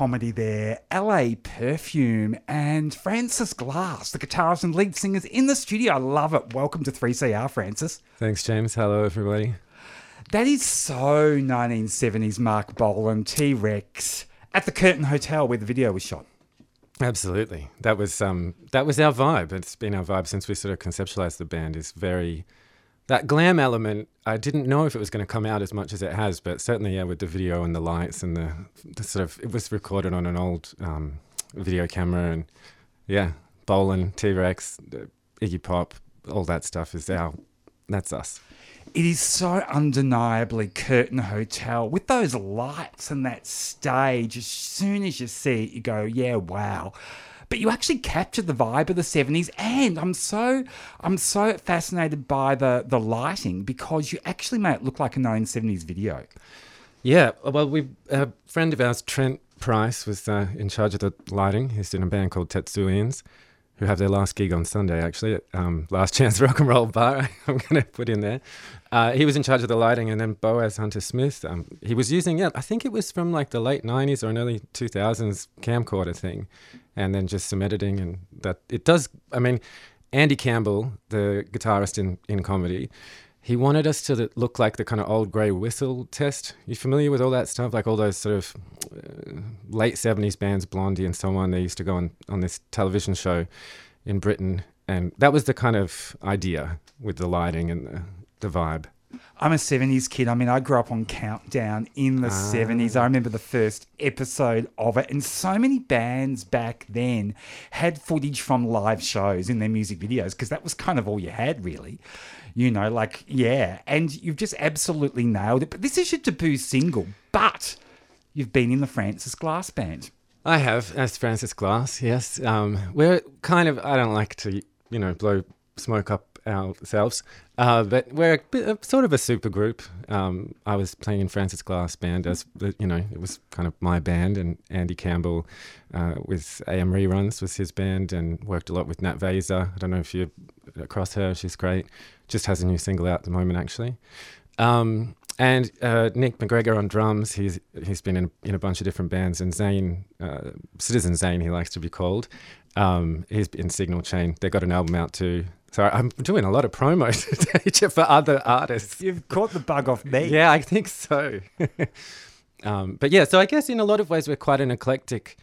comedy there, LA Perfume and Francis Glass, the guitarist and lead singers in the studio. I love it. Welcome to 3CR, Francis. Thanks, James. Hello, everybody. That is so 1970s Mark Bolan, T-Rex, at the Curtin Hotel where the video was shot. Absolutely. That was our vibe. It's been our vibe since we sort of conceptualized the band. Is very that glam element. I didn't know if it was going to come out as much as it has, but certainly, yeah, with the video and the lights and the sort of, it was recorded on an old video camera, and yeah, Bolan, T-Rex, Iggy Pop, all that stuff that's us. It is so undeniably Curtin Hotel with those lights and that stage. As soon as you see it, you go, yeah, wow. But you actually captured the vibe of the 70s, and I'm so fascinated by the lighting because you actually made it look like a 1970s video. Yeah, well, a friend of ours, Trent Price, was in charge of the lighting. He's in a band called Tetsuians, who have their last gig on Sunday, actually, at Last Chance Rock and Roll Bar, I'm going to put in there. He was in charge of the lighting, and then Boaz Hunter-Smith, he was using, I think it was from like the late 90s or an early 2000s camcorder thing, and then just some editing, and that it does, Andy Campbell, the guitarist in comedy, he wanted us to look like the kind of old grey whistle test. You familiar with all that stuff? Like all those sort of late 70s bands, Blondie and so on, they used to go on this television show in Britain. And that was the kind of idea with the lighting and the vibe. I'm a 70s kid. I grew up on Countdown in the 70s. I remember the first episode of it. And so many bands back then had footage from live shows in their music videos because that was kind of all you had, really. And you've just absolutely nailed it. But this is your debut single, but you've been in the Francis Glass band. I have, as Francis Glass, yes. We're kind of, I don't like to, blow smoke up ourselves, but we're sort of a super group. I was playing in Francis Glass band as, it was kind of my band, and Andy Campbell with AM Reruns was his band, and worked a lot with Nat Vesa. I don't know if you're across her, she's great. Just has a new single out at the moment, actually. And Nick McGregor on drums, he's been in a bunch of different bands, and Zane, Citizen Zane, he likes to be called. He's in Signal Chain. They got an album out too. So I'm doing a lot of promo today for other artists. You've caught the bug off me. Yeah, I think so. But yeah, so I guess in a lot of ways we're quite an eclectic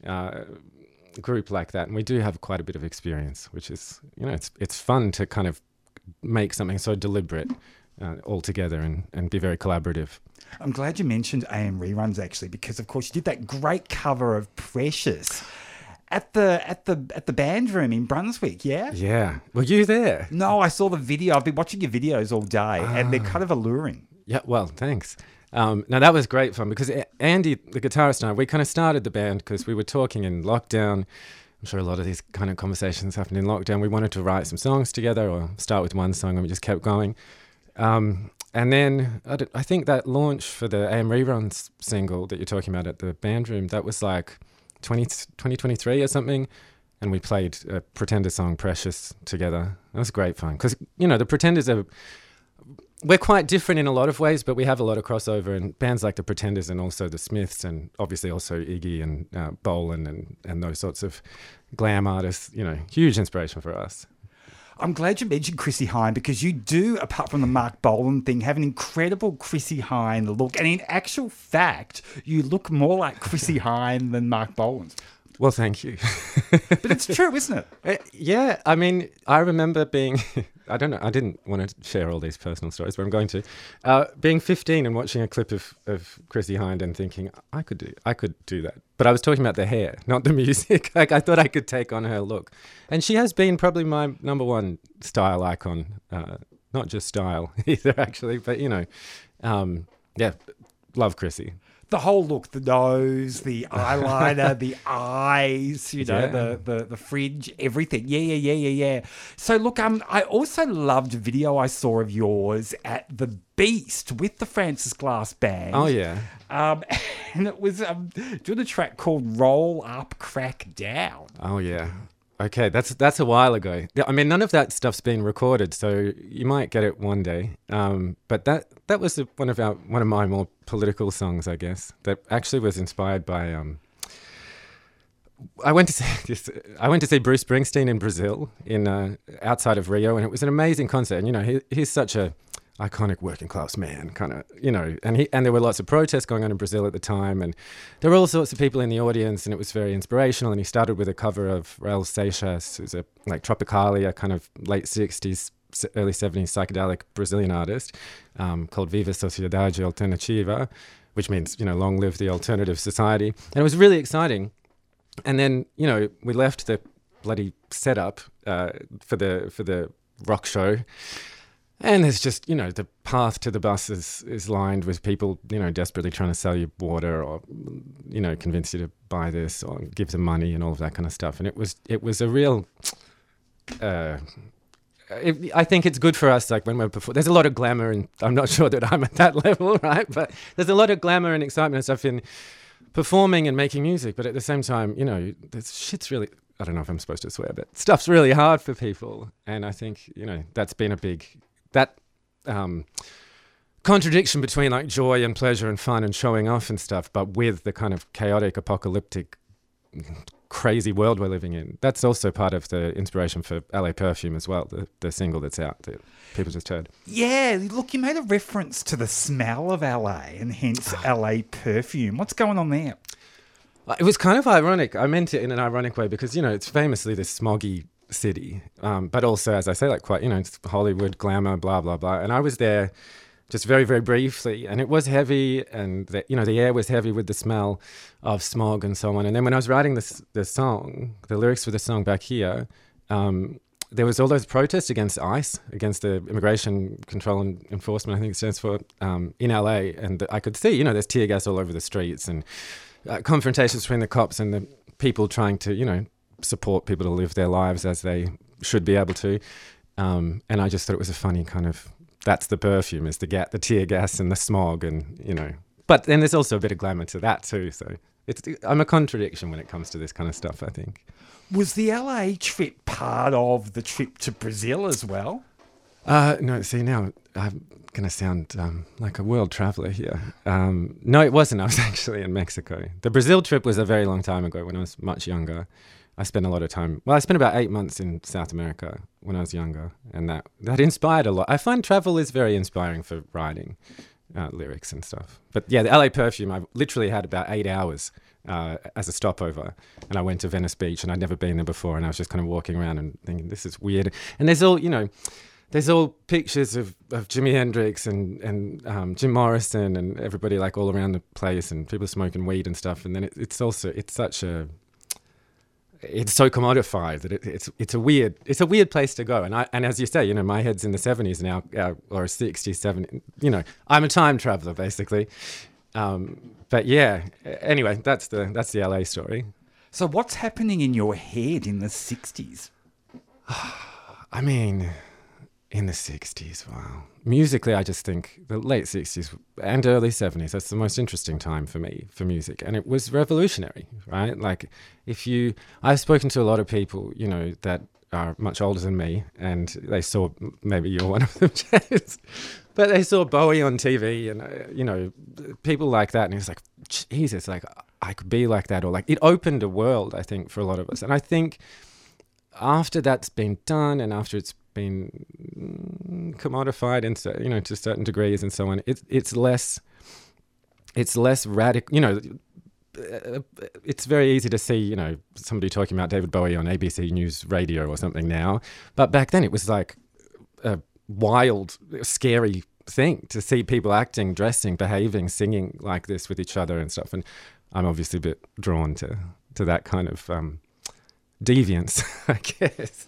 group like that, and we do have quite a bit of experience, which is, it's fun to kind of make something so deliberate all together and be very collaborative. I'm glad you mentioned AM Reruns, actually, because of course you did that great cover of Precious at the band room in Brunswick, yeah? Yeah. Were you there? No, I saw the video. I've been watching your videos all day, and they're kind of alluring. Yeah, well, thanks. Now, that was great fun because Andy, the guitarist, and I, we kind of started the band because we were talking in lockdown. I'm sure a lot of these kind of conversations happened in lockdown. We wanted to write some songs together or start with one song, and we just kept going. And then I think that launch for the AM Reruns single that you're talking about at the band room, that was like 2023 or something. And we played a Pretender song, Precious, together. That was great fun. Because, the Pretenders we're quite different in a lot of ways, but we have a lot of crossover. And bands like the Pretenders and also the Smiths, and obviously also Iggy and Bolan and those sorts of glam artists, huge inspiration for us. I'm glad you mentioned Chrissie Hynde because you do, apart from the Mark Bolan thing, have an incredible Chrissie Hynde look. And in actual fact, you look more like Chrissie Hynde than Mark Bolan. Well, thank you. But it's true, isn't it? Yeah, I remember being, I don't know, I didn't want to share all these personal stories, but I'm going to. Being 15 and watching a clip of Chrissie Hynde and thinking, I could do that. But I was talking about the hair, not the music. Like, I thought I could take on her look. And she has been probably my number one style icon. Not just style either, actually, but, love Chrissie. The whole look, the nose, the eyeliner, the eyes, the fringe, everything. Yeah. So look, I also loved a video I saw of yours at the Beast with the Francis Glass band. Oh, yeah. And it was doing a track called Roll Up, Crack Down. Oh, yeah. Okay, that's a while ago. None of that stuff's been recorded, so you might get it one day. But that was one of my more political songs, I guess. That actually was inspired by I went to see this. I went to see Bruce Springsteen in Brazil, in outside of Rio, and it was an amazing concert. And he's such a iconic working class man, kind of, and there were lots of protests going on in Brazil at the time, and there were all sorts of people in the audience, and it was very inspirational. And he started with a cover of Raul Seixas, who's a Tropicalia kind of late 60s, early 70s psychedelic Brazilian artist, called Viva Sociedade Alternativa, which means, long live the alternative society. And it was really exciting. And then, we left the bloody setup for the rock show. And there's just, the path to the bus is lined with people, desperately trying to sell you water or, convince you to buy this or give them money and all of that kind of stuff. And it was a real... I think it's good for us, like when we're performing. There's a lot of glamour, and I'm not sure that I'm at that level, right? But there's a lot of glamour and excitement and stuff in performing and making music. But at the same time, this shit's really... I don't know if I'm supposed to swear, but stuff's really hard for people. And I think, that's been a big... That contradiction between like joy and pleasure and fun and showing off and stuff, but with the kind of chaotic, apocalyptic, crazy world we're living in. That's also part of the inspiration for LA Perfume as well, the single that's out that people just heard. Yeah, look, you made a reference to the smell of LA and hence LA Perfume. What's going on there? It was kind of ironic. I meant it in an ironic way because, it's famously this smoggy city, but also, as I say, like quite, it's Hollywood, glamour, blah, blah, blah. And I was there just very, very briefly, and it was heavy, and the air was heavy with the smell of smog and so on. And then when I was writing the song, the lyrics for the song back here, there was all those protests against ICE, against the Immigration Control and Enforcement, I think it stands for, in LA. And I could see, there's tear gas all over the streets and confrontations between the cops and the people trying to, support people to live their lives as they should be able to. And I just thought it was a funny kind of... That's the perfume, is the tear gas and the smog and, But then there's also a bit of glamour to that too. So I'm a contradiction when it comes to this kind of stuff, I think. Was the LA trip part of the trip to Brazil as well? No, see, now I'm going to sound like a world traveller here. No, it wasn't. I was actually in Mexico. The Brazil trip was a very long time ago when I was much younger. I spent a lot of time... Well, I spent about 8 months in South America when I was younger, and that inspired a lot. I find travel is very inspiring for writing lyrics and stuff. But yeah, the LA Perfume, I literally had about 8 hours as a stopover, and I went to Venice Beach, and I'd never been there before, and I was just kind of walking around and thinking, this is weird. And there's all pictures of Jimi Hendrix and Jim Morrison and everybody like all around the place, and people smoking weed and stuff. And then it's so commodified that it's a weird place to go. And as you say, my head's in the 70s now, or 60s, 70s. I'm a time traveler basically. But yeah, anyway, that's the LA story. So what's happening in your head in the 60s? I mean, in the 60s, wow. Musically, I just think the late 60s and early 70s, that's the most interesting time for me, for music. And it was revolutionary, right? Like, I've spoken to a lot of people, that are much older than me, and they saw, maybe you're one of them, James, but they saw Bowie on TV and, people like that. And it's like, Jesus, like, I could be like that. Or like, it opened a world, I think, for a lot of us. And I think after that's been done and after it's been commodified and to certain degrees and so on, it's less radical. It's very easy to see somebody talking about David Bowie on ABC News Radio or something now, but back then it was like a wild, scary thing to see people acting, dressing, behaving, singing like this with each other and stuff. And I'm obviously a bit drawn to that kind of deviance, I guess.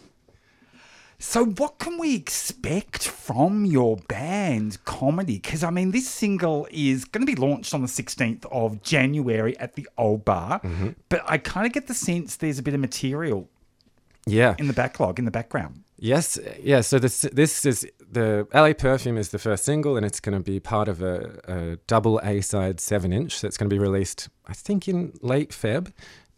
So what can we expect from your band, Comedy? Because, I mean, this single is going to be launched on the 16th of January at the Old Bar, but I kind of get the sense there's a bit of material in the backlog, in the background. Yes, yeah. So this is the LA Perfume is the first single, and it's going to be part of a double A-side 7-inch that's going to be released, I think, in late Feb.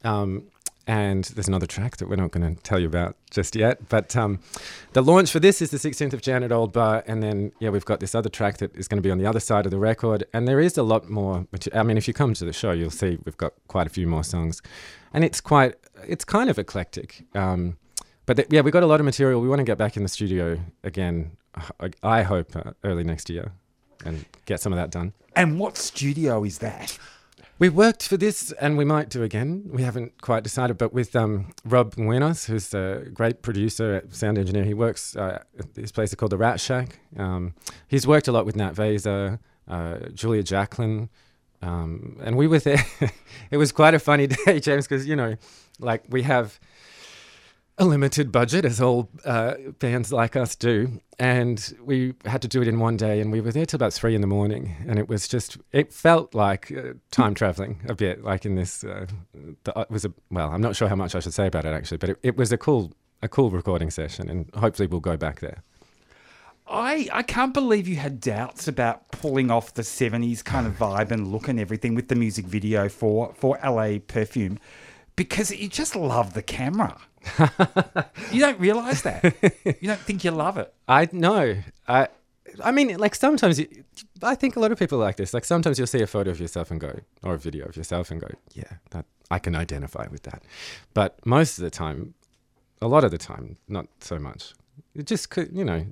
And there's another track that we're not going to tell you about just yet. But the launch for this is the 16th of Jan at Old Bar. And then, we've got this other track that is going to be on the other side of the record. And there is a lot more. I mean, if you come to the show, you'll see we've got quite a few more songs. And it's quite it's kind of eclectic. But yeah, we got a lot of material. We want to get back in the studio again. I hope early next year, and get some of that done. And what studio is that? We worked for this, and we might do again. We haven't quite decided, but with Rob Nguenos, who's a great producer, sound engineer. He works at this place called the Rat Shack. He's worked a lot with Nat Vesa, Julia Jacklin, and we were there. It was quite a funny day, James, because, like we have a limited budget, as all bands like us do, and we had to do it in one day, and we were there till about 3 a.m, and it felt like time traveling a bit, like in this. I'm not sure how much I should say about it actually, but it was a cool recording session, and hopefully we'll go back there. I can't believe you had doubts about pulling off the 70s kind of vibe and look and everything with the music video for LA Perfume, because you just love the camera. You don't realise that. You don't think you love it. I know. I mean, like sometimes I think a lot of people like this. Like sometimes you'll see a photo of yourself and go, or a video of yourself and go, yeah, that I can identify with that. But most of the time, a lot of the time, not so much. It just could,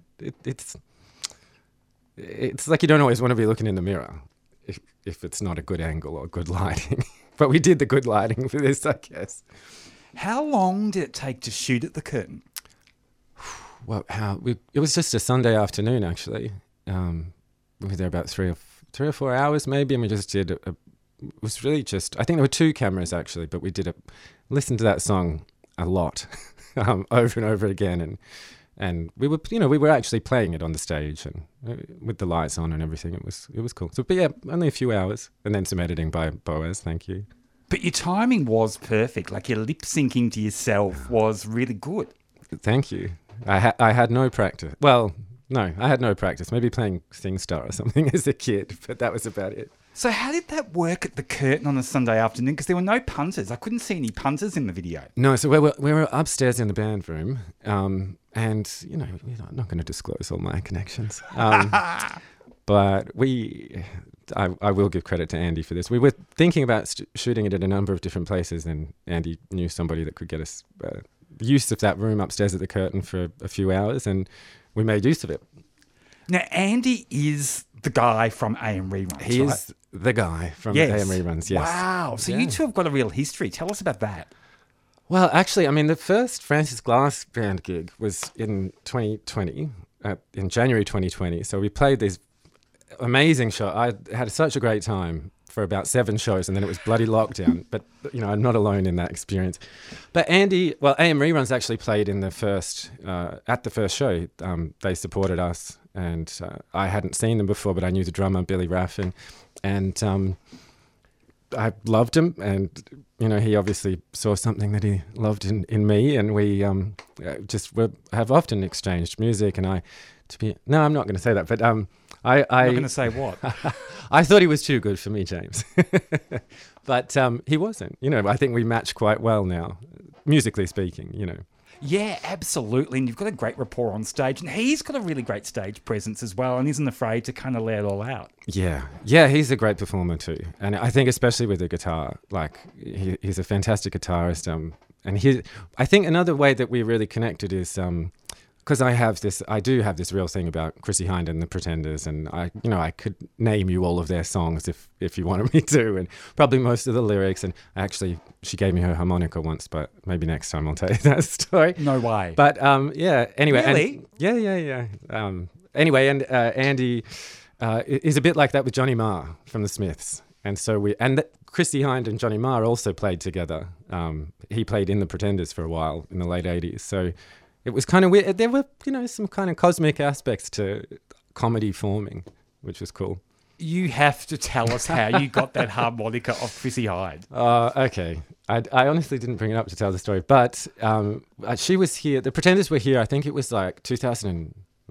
it's like you don't always want to be looking in the mirror if it's not a good angle or good lighting. But we did the good lighting for this, I guess. How long did it take to shoot at the Curtain? Well, it was just a Sunday afternoon, actually. We were there about 3 or 4 hours, maybe, and we just did it was really just. I think there were 2 cameras actually, but we listened to that song a lot, over and over again, and we were actually playing it on the stage and with the lights on and everything. It was cool. So, but yeah, only a few hours, and then some editing by Boaz. Thank you. But your timing was perfect. Like your lip syncing to yourself was really good. Thank you. I had no practice. Well, no, I had no practice. Maybe playing SingStar or something as a kid, but that was about it. So how did that work at the Curtain on a Sunday afternoon? Because there were no punters. I couldn't see any punters in the video. No, so we were upstairs in the band room, and I'm not going to disclose all my connections. But I will give credit to Andy for this. We were thinking about shooting it at a number of different places, and Andy knew somebody that could get us use of that room upstairs at the Curtain for a few hours, and we made use of it. Now, Andy is the guy from AM Reruns, He is the guy from AM Reruns, yes. Wow. So you two have got a real history. Tell us about that. Well, actually, I mean, the first Francis Glass band gig was in 2020, in January 2020. So we played these amazing show. I had such a great time for about 7 shows, and then it was bloody lockdown. But I'm not alone in that experience. But AM Reruns actually played in the first at the first show. They supported us, and I hadn't seen them before, but I knew the drummer Billy Raffin, and I loved him, and he obviously saw something that he loved in me, and we have often exchanged music. And I'm not going to say that, but I'm not going to say what. I thought he was too good for me, James, but he wasn't. I think we match quite well now, musically speaking. Yeah, absolutely. And you've got a great rapport on stage, and he's got a really great stage presence as well, and isn't afraid to kind of lay it all out. Yeah, he's a great performer too, and I think especially with the guitar, like he's a fantastic guitarist. And I think another way that we really connected is because I do have this real thing about Chrissie Hynde and the Pretenders, and I could name you all of their songs if you wanted me to, and probably most of the lyrics. And actually, she gave me her harmonica once, but maybe next time I'll tell you that story. No way. But anyway, really? Yeah. Anyway, and Andy is a bit like that with Johnny Marr from the Smiths, and so Chrissie Hynde and Johnny Marr also played together. He played in the Pretenders for a while in the late 80s, so. It was kind of weird. There were, some kind of cosmic aspects to comedy forming, which was cool. You have to tell us how you got that harmonica off Chrissie Hynde. Okay. I honestly didn't bring it up to tell the story, but she was here. The Pretenders were here. I think it was like 2000.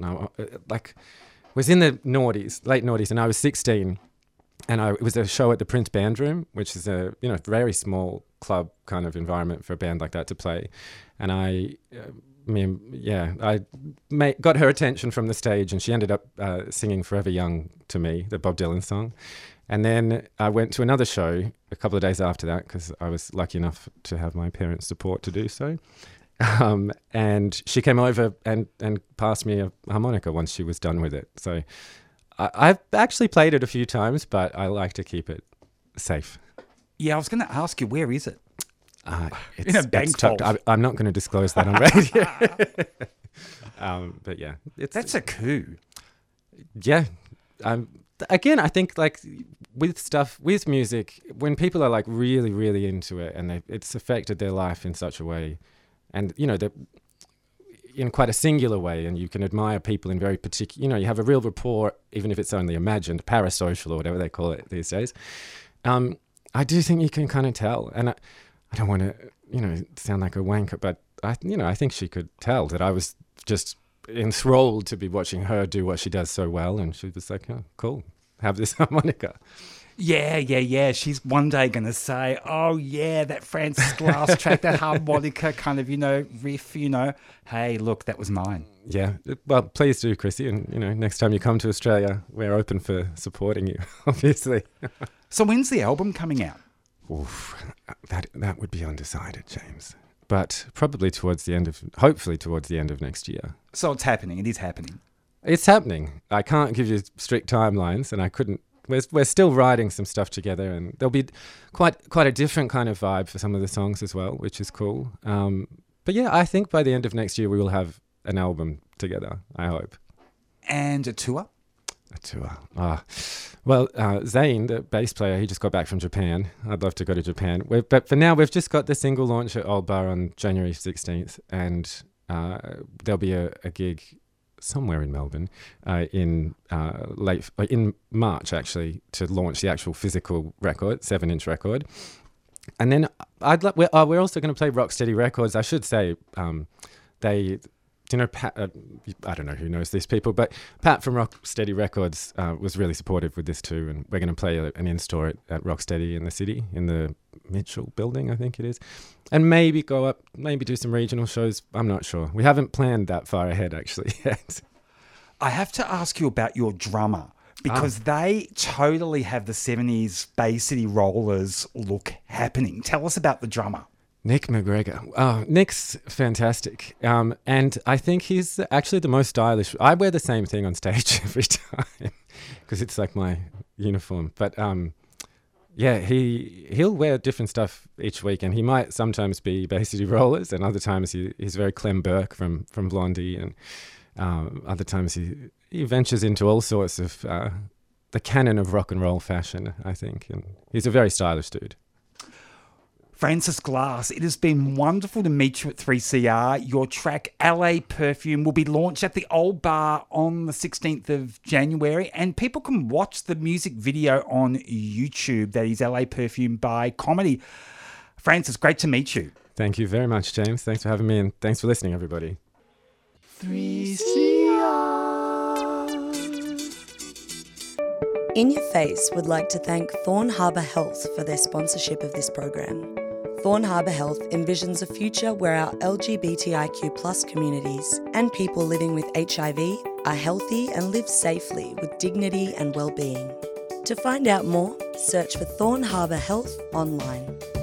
Was in the noughties, late noughties, and I was 16. And it was a show at the Prince Band Room, which is a very small club kind of environment for a band like that to play. And I got her attention from the stage, and she ended up singing Forever Young to me, the Bob Dylan song. And then I went to another show a couple of days after that because I was lucky enough to have my parents' support to do so. And she came over and passed me a harmonica once she was done with it. So I've actually played it a few times, but I like to keep it safe. Yeah, I was going to ask you, where is it? It's, In a bank vault. I'm not going to disclose that on radio. But yeah, That's a coup. Yeah. Again, I think like with music, when people are like really, really into it and it's affected their life in such a way, and they're in quite a singular way, and you can admire people in very particular, you have a real rapport, even if it's only imagined, parasocial or whatever they call it these days. I do think you can kind of tell, and I don't want to, sound like a wanker, but I think she could tell that I was just enthralled to be watching her do what she does so well, and she was like, "Oh, cool, have this harmonica." Yeah. She's one day going to say, "Oh yeah, that Francis Glass track, that harmonica kind of, riff, Hey, look, that was mine." Yeah, well, please do, Chrissy, and next time you come to Australia, we're open for supporting you, obviously. So when's the album coming out? Oof, that would be undecided, James. But probably hopefully towards the end of next year. So it's happening. It is happening. It's happening. I can't give you strict timelines, and I couldn't. We're still writing some stuff together, and there'll be quite a different kind of vibe for some of the songs as well, which is cool. But yeah, I think by the end of next year we will have an album together, I hope. And a tour? A tour. Well, Zane, the bass player, he just got back from Japan. I'd love to go to Japan. But for now, we've just got the single launch at Old Bar on January 16th, and there'll be a gig somewhere in Melbourne in March, actually, to launch the actual physical record, 7-inch record. And then we're also going to play Rocksteady Records. I should say Pat, I don't know who knows these people, but Pat from Rocksteady Records was really supportive with this too, and we're going to play an in-store at Rocksteady in the city, in the Mitchell building, I think it is, and maybe go up, maybe do some regional shows. I'm not sure. We haven't planned that far ahead actually yet. I have to ask you about your drummer, because they totally have the 70s Bay City Rollers look happening. Tell us about the drummer. Nick McGregor. Oh, Nick's fantastic. And I think he's actually the most stylish. I wear the same thing on stage every time because it's like my uniform. But yeah, he'll wear different stuff each week, and he might sometimes be Bay City Rollers, and other times he's very Clem Burke from Blondie, and other times he ventures into all sorts of the canon of rock and roll fashion, I think. And he's a very stylish dude. Francis Glass, it has been wonderful to meet you at 3CR. Your track LA Perfume will be launched at the Old Bar on the 16th of January, and people can watch the music video on YouTube. That is LA Perfume by Comedy. Francis, great to meet you. Thank you very much, James. Thanks for having me, and thanks for listening, everybody. 3CR. In Your Face would like to thank Thorn Harbour Health for their sponsorship of this program. Thorn Harbour Health envisions a future where our LGBTIQ+ communities and people living with HIV are healthy and live safely with dignity and well-being. To find out more, search for Thorn Harbour Health online.